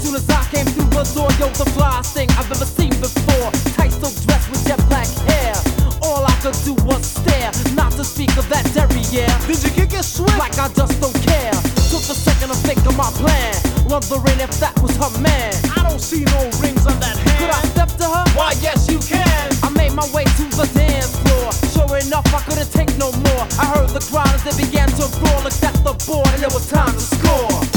soon as I came through the door, yo, the flyest thing I've ever seen before. Tight silk dress with jet black hair. All I could do was stare, not to speak of that derriere. Did you kick it swift? Like I just don't care. Took a second to think of my plan, wondering if that was her man. I don't see no rings on that hand. Could I step to her? Why, yes, you can. I made my way to the dance floor. Sure enough, I couldn't take no more. I heard the crowd as they began to roar. Looked at the board and it was time to score.